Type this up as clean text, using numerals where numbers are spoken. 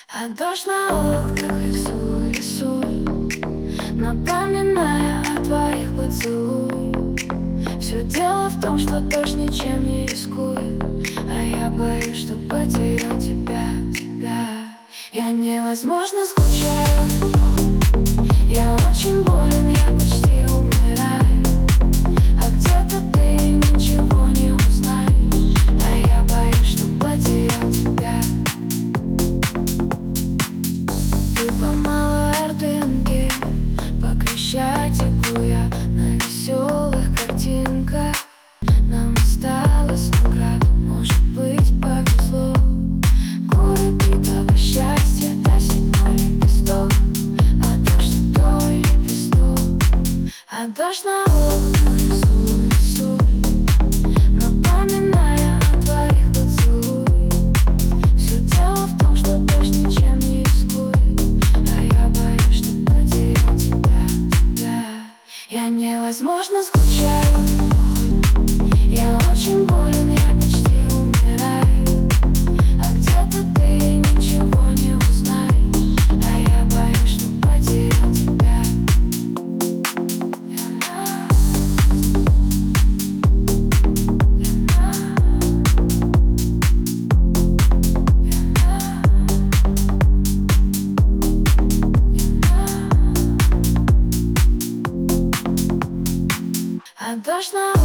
А дождь на окнах рисует, рисует, напоминая о твоих поцелуях. Все дело в том, что дождь ничем не рискует, а я боюсь, что потерял тебя. Я невозможно скучаю, я очень болен, я почти умираю. А где-то ты ничего не узнаешь, а я боюсь, что потерял тебя. Ты по малой Ордынке, по Крещатику я на веселых картинках. Нам осталось награду, может быть, повезло. Горы битого счастья, до седьмой лепесток, а дождь твой лепесток. А дождь на окнах рисует, рисует, напоминая о твоих поцелуях. Все дело в том, что дождь ничем не рискует, а я боюсь, что потерял тебя. Я невозможно скучаю, я очень болен, я почти умираю. А где-то ты ничего не узнаешь, а я боюсь, что потерял тебя. А дождь на